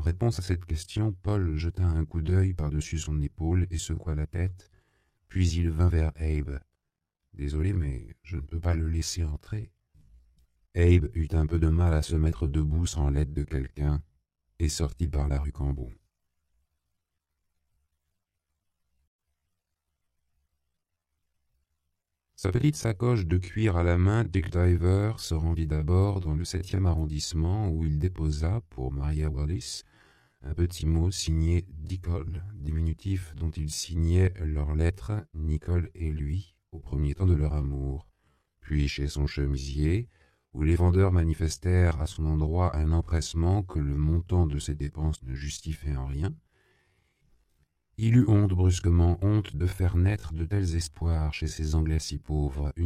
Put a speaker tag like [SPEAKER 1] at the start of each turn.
[SPEAKER 1] En réponse à cette question, Paul jeta un coup d'œil par-dessus son épaule et secoua la tête, puis il vint vers Abe. « Désolé, mais je ne peux pas le laisser entrer. » Abe eut un peu de mal à se mettre debout sans l'aide de quelqu'un et sortit par la rue Cambon. Sa petite sacoche de cuir à la main, Dick Diver se rendit d'abord dans le 7e arrondissement où il déposa, pour Maria Wallis, un petit mot signé Nicole, diminutif dont ils signaient leurs lettres, Nicole et lui, au premier temps de leur amour. Puis chez son chemisier, où les vendeurs manifestèrent à son endroit un empressement que le montant de ses dépenses ne justifiait en rien, il eut brusquement honte de faire naître de tels espoirs chez ces Anglais si pauvres.